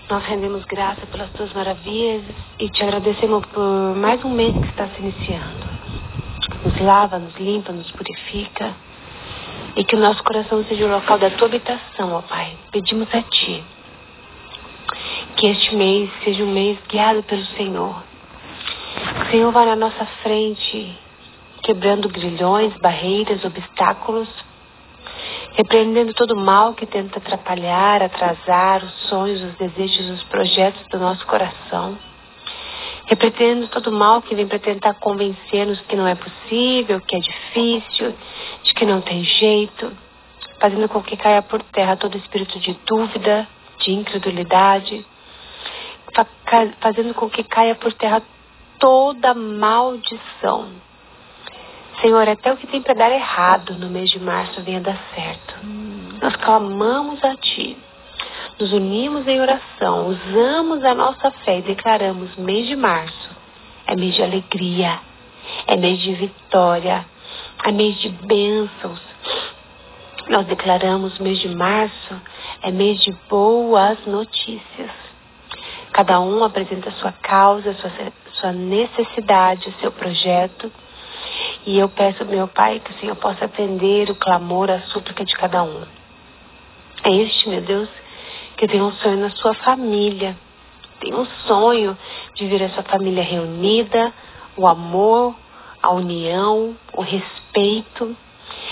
Nós rendemos graça pelas tuas maravilhas e te agradecemos por mais um mês que está se iniciando. Nos lava, nos limpa, nos purifica e que o nosso coração seja o local da tua habitação, ó Pai. Pedimos a ti que este mês seja um mês guiado pelo Senhor. Que o Senhor vá na nossa frente, quebrando grilhões, barreiras, obstáculos, repreendendo todo o mal que tenta atrapalhar, atrasar os sonhos, os desejos, os projetos do nosso coração. Repreendendo todo o mal que vem para tentar convencer-nos que não é possível, que é difícil, de que não tem jeito. Fazendo com que caia por terra todo espírito de dúvida, de incredulidade. Fazendo com que caia por terra toda maldição. Senhor, até o que tem para dar errado no mês de março venha dar certo. Nós clamamos a Ti, nos unimos em oração, usamos a nossa fé e declaramos: mês de março é mês de alegria, é mês de vitória, é mês de bênçãos. Nós declaramos: mês de março é mês de boas notícias. Cada um apresenta a sua causa, sua necessidade, o seu projeto. E eu peço, meu Pai, que o Senhor possa atender o clamor, a súplica de cada um. É este, meu Deus, que tem um sonho na sua família. Tem um sonho de ver a sua família reunida, o amor, a união, o respeito.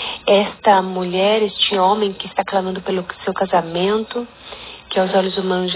Esta mulher, este homem que está clamando pelo seu casamento, que aos olhos humanos já